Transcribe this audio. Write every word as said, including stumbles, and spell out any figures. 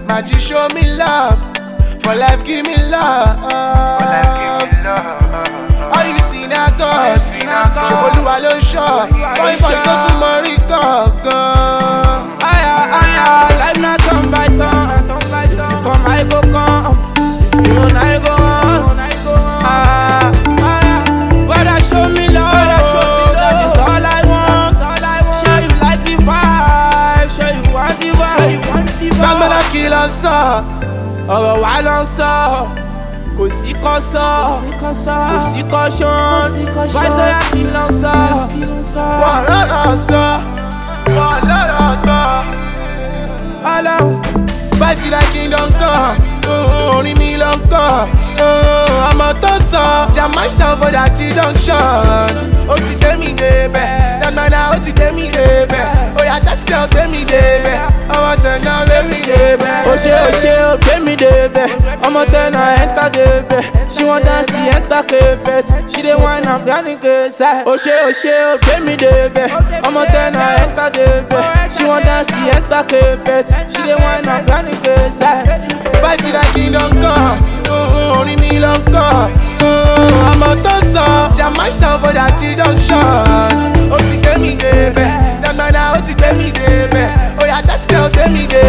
Magic show me love, for life give me love. For life give me love. All you see now God, Ṣeboluwa ló ń ṣọ́, boy boy tó tún mọ rí gangan. Aya aya, life na turn by turn. If you come, I go come. If you run, I go run. Ah, aya, brother show me love, that is all I want. Show you like the vibe, show you want the vibe. Gbàgbọ́dọ̀ kí ló ń sọ, Ọ̀rọ̀ wa ló ń sọ, kò sí kọ́ sọ, kò sí kọ́ ṣan. Vibes oya kí ló ń sọ, wọ́n rọ̀rọ̀ sọ, wọ́n lọ́rọ̀ gbọ́. Ọlọ́run. Vibes like kingdom come, orin mi ló ń kọ́. Ọmọ tó sọ, jam myself for that junction. Ó ti gbé mi débẹ̀, dàgbàdà ó ti gbé mi débẹ̀. Ó yà tẹ́sí ọ̀ gbé mi débẹ̀, ọmọ tẹ̀nà gbé mi débẹ̀. Ó ṣe ó ṣe ó gbé mi débẹ̀, ọmọ tẹ̀nà enter débẹ̀. She wan dance the enter carpet, she dey whine and planning case. Ó ṣe ó ṣe ó gbé mi débẹ̀, ọmọ tẹ̀nà enter débẹ̀. She wan dance the enter carpet, she dey whine and planning case. Vibes like kingdom come, orin mi ló ń kọ́. Ọmọ tó sọ, jam myself for that junction. Ó ti gbé mi débẹ̀, dàgbàdà ó ti gbé mi débẹ̀. Ó yà tẹ́sí ọ̀ gbé mi débẹ̀.